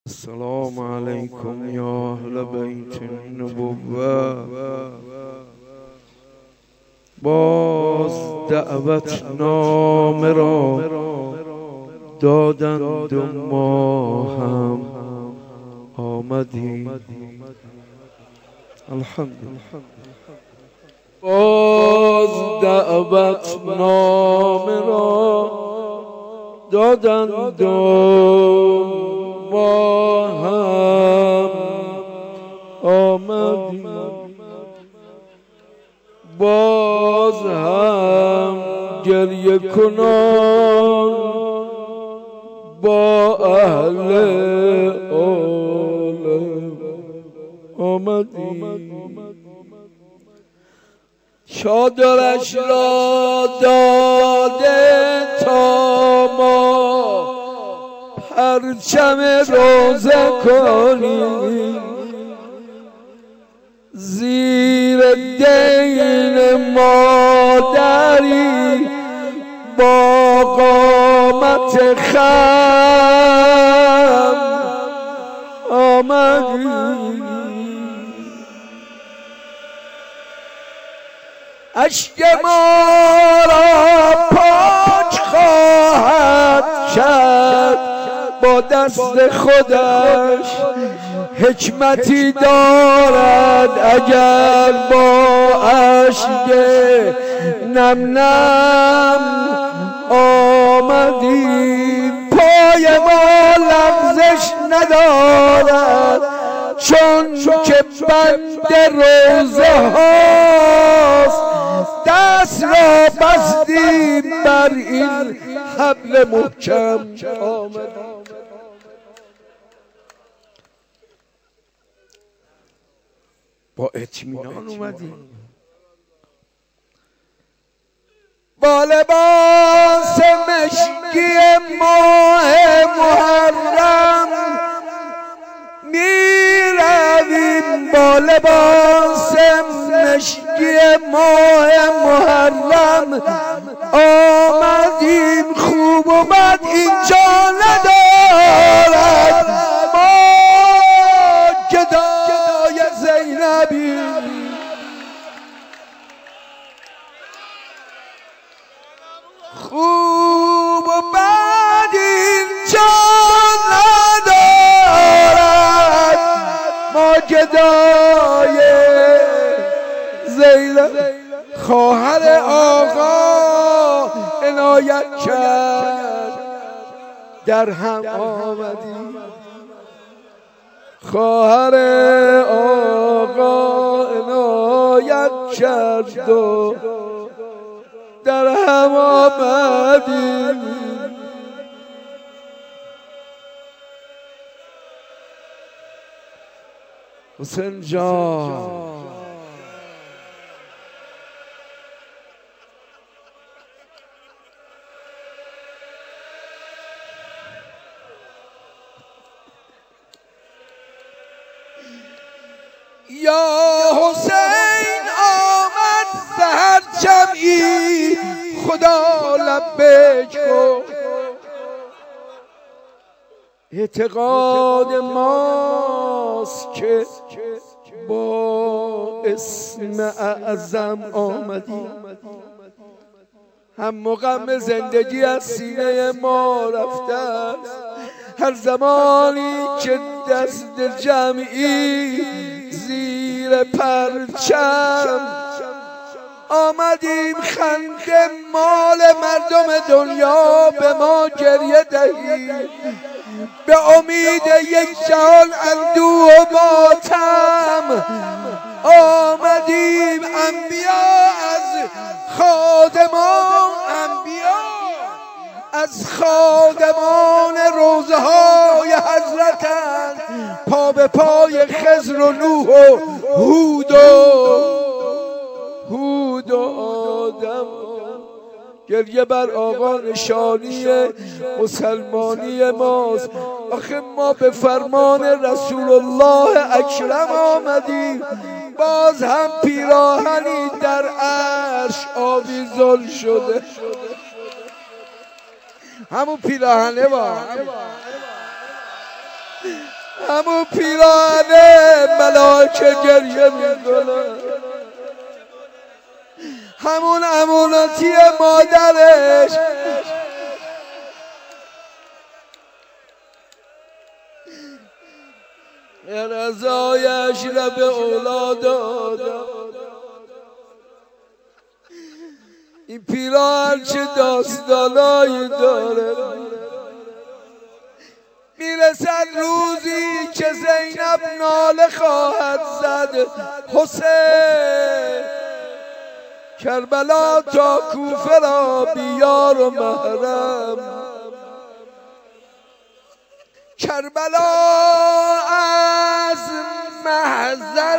السلام علیکم یا اهل بیت النبوة. باز دعوت نامه را دادند و ما هم آمدیم. الحمدلله. باز دعوت نامه را دادند و ما هم آمدیم. باز هم گریه کنان با اهل عالم آمدیم. چادرش را داده تا ما پرچم روزه کنیم. زیر دین مادری با قامت خم آمدیم. اشک ما را پاک خواهد کرد با دست خودش. حکمتی دارد اگر با اشک نم نم آمدیم. پای ما لغزش ندارد چون که بند روزه هاست. دست را بستیم بر این حبل محکم آمدیم. با اطمینان اومدیم. با لباس مشکی ماه محرم میرویم. با لباس مشکی ماه محرم آمدیم. خوب اومد اینجا ندارد ما گدای زینبی. خوب اومد اینجا ندارد ما گدای زینب. خواهر آقا عنایت کرد در هم آمدیم. خواهر آقا عنایت کرد و در هم آمدیم. حسین جان یا حسین آمد سحر جمعی خدا لبیک گفت. اعتقاد ماست که با اسم اعظم آمدیم. هم غم زندگی از سینه ما رفته است. هر زمانی که دست جمعی زیر پرچم آمدیم خنده مال مردم دنیا به ما گریه دهید. به امید یک جهان اندوه و ماتم آمدیم. انبیا از خادمان روزه های حضرتند. پا به پای خضر و نوح و هود و آدم. گریه بر آقا نشانی مسلمانی ماست. آخه ما به فرمان رسول الله اکرم آمدیم. باز هم پیراهنی در عرش آویزان شده. همون پیراهنه با همون پیراهن ملائکه گریه میکنه، همون امانتی مادرش رضایش را به اولاد داد. این پیراهن چه داستانایی داره. میرسد روزی که زینب ناله خواهد زد حسین کربلا تا کوفه را بیار و محرم. کربلا از محضر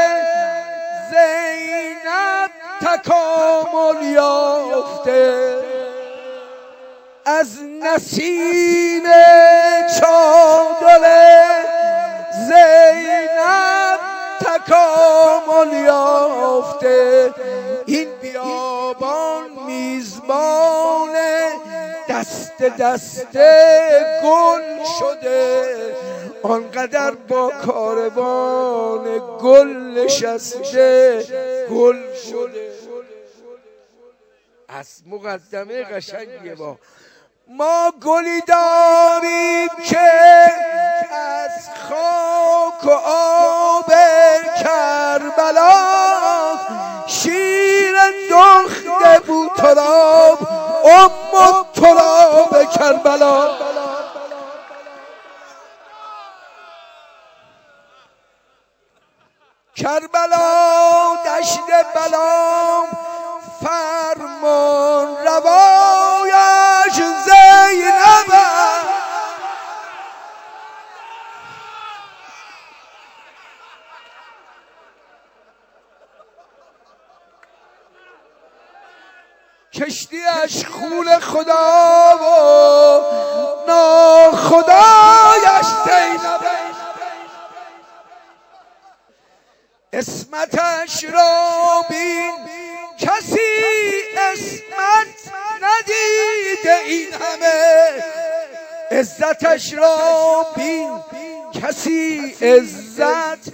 زینب تکامل یافته، از نسیم چادر زینب تکامل یافته. این بیابان میزبان دست گل شده، آنقدر با کاروان گل نشسته گل شده. از مقدمه قشنگیه. ما گلی داریم که از خاک و آب کربلا، شیر دخت بوتراب ام تراب کربلا. کربلا دشت بلام فرمان روایش زینب، کشتیش خون خدا و ناخدایش زینب، اسمتش را بین کسی اسمت ندیده این همه، عزتش را بین کسی عزت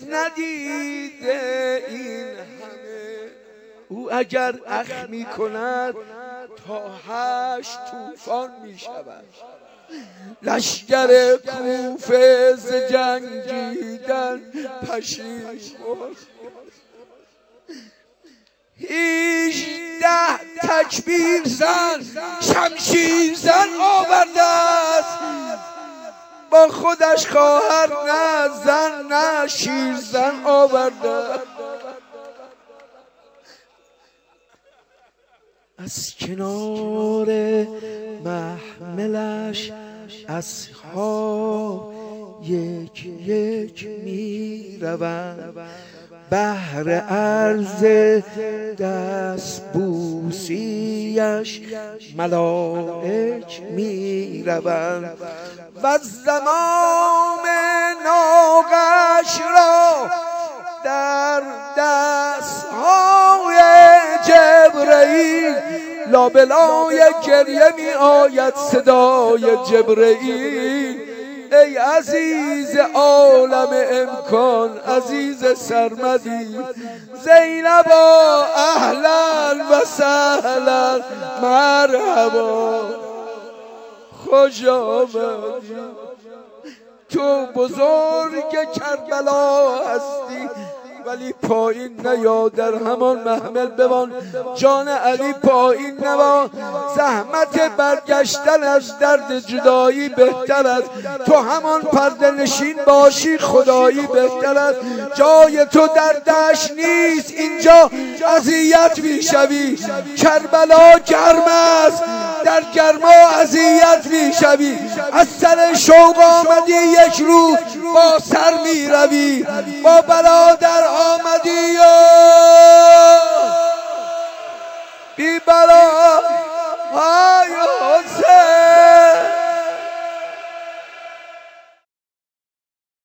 ندیده این همه. او اگر اخ می کند تا 8 طوفان می شود. لشکر کوفه ز جنگیدن پشیمان، 18 تکبیر زن شمشیر زن آورده است، با خودش خواهر نه زن نه شیر زن آورده. از کنار محملش اصحاب یک یک می روند، بهر عرض دست بوسیش ملائک می روند، و زمام ناقش را در دستهای جبرئیل لابلای گریه می آید صدای جبرئیل. ای عزیز عالم امکان، عزیز سرمدی، زینبا اهلا و سهلا مرحبا، خوش آمدی. تو بزرگ کربلا هستی ولی پایین نیا، در همان محمل بمان. جان علی پایین نما، زحمت برگشتن از درد جدایی بهتر است. تو همان پرده نشین باشی خدایی بهتر است. جای تو در دشت نیست، اینجا اذیت میشوی. کربلا گرم است، در گرما اذیت میشوی. از سر شوق آمدی یک روز با سر میروی، با برادر آمدی